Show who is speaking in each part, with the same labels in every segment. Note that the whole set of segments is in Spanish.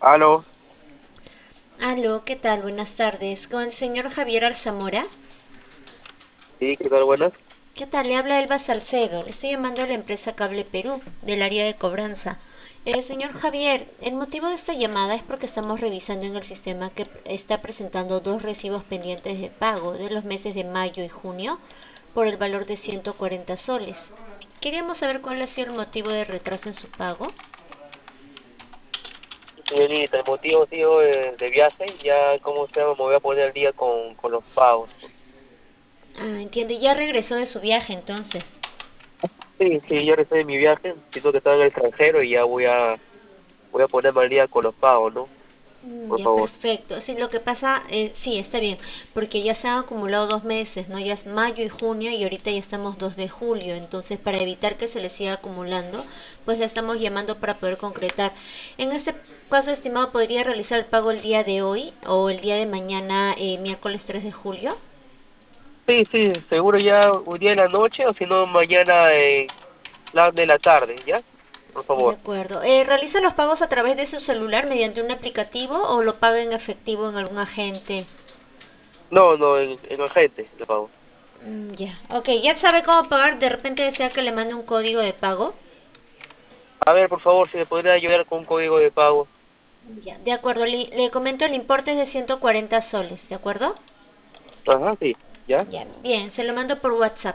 Speaker 1: Aló,
Speaker 2: Aló, ¿qué tal? Buenas tardes. Con el señor Javier Alzamora.
Speaker 1: sí, ¿qué tal? Buenas.
Speaker 2: ¿Qué tal? Le habla Elba Salcedo. Le estoy llamando a la empresa Cable Perú, del área de cobranza. Señor Javier, el motivo de esta llamada es porque estamos revisando en el sistema que está presentando dos recibos pendientes de pago de los meses de mayo y junio por el valor de 140 soles. Queríamos saber cuál ha sido el motivo de retraso en su pago.
Speaker 1: Señorita, el motivo, tío, de viaje, ya, ¿cómo se llama? Me voy a poner al día con los pagos.
Speaker 2: Ah, entiendo. Y ya regresó de su viaje entonces.
Speaker 1: Sí, sí, ya recibí mi viaje, siento que estaba en el extranjero y ya voy a ponerme al día con los pagos, ¿no? Por
Speaker 2: Ya,
Speaker 1: favor.
Speaker 2: perfecto. Sí, lo que pasa, sí, está bien, porque ya se han acumulado 2 meses, ¿no? Ya es mayo y junio y ahorita ya estamos 2 de julio. Entonces, para evitar que se le siga acumulando, pues le estamos llamando para poder concretar. En este caso, estimado, ¿podría realizar el pago el día de hoy o el día de mañana, miércoles 3 de julio?
Speaker 1: Sí, sí, seguro ya hoy día en la noche o si no mañana en la de la tarde, ¿ya? Por
Speaker 2: De
Speaker 1: favor.
Speaker 2: acuerdo. ¿Realiza los pagos a través de su celular mediante un aplicativo o lo paga en efectivo en algún agente?
Speaker 1: No, no, en agente lo pago.
Speaker 2: Ya, ok, ya sabe cómo pagar. De repente desea que le mande un código de pago.
Speaker 1: A ver, por favor, si me podría ayudar con un código de pago.
Speaker 2: Ya, de acuerdo. Le comento, el importe es de 140 soles, ¿de acuerdo?
Speaker 1: Ajá, sí, ¿ya?
Speaker 2: Ya, bien, se lo mando por WhatsApp.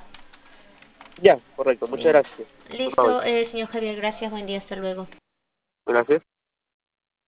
Speaker 1: Ya, correcto, muchas
Speaker 2: Bien.
Speaker 1: gracias. Por favor.
Speaker 2: Listo, señor Javier, gracias, buen día, hasta luego.
Speaker 1: Gracias.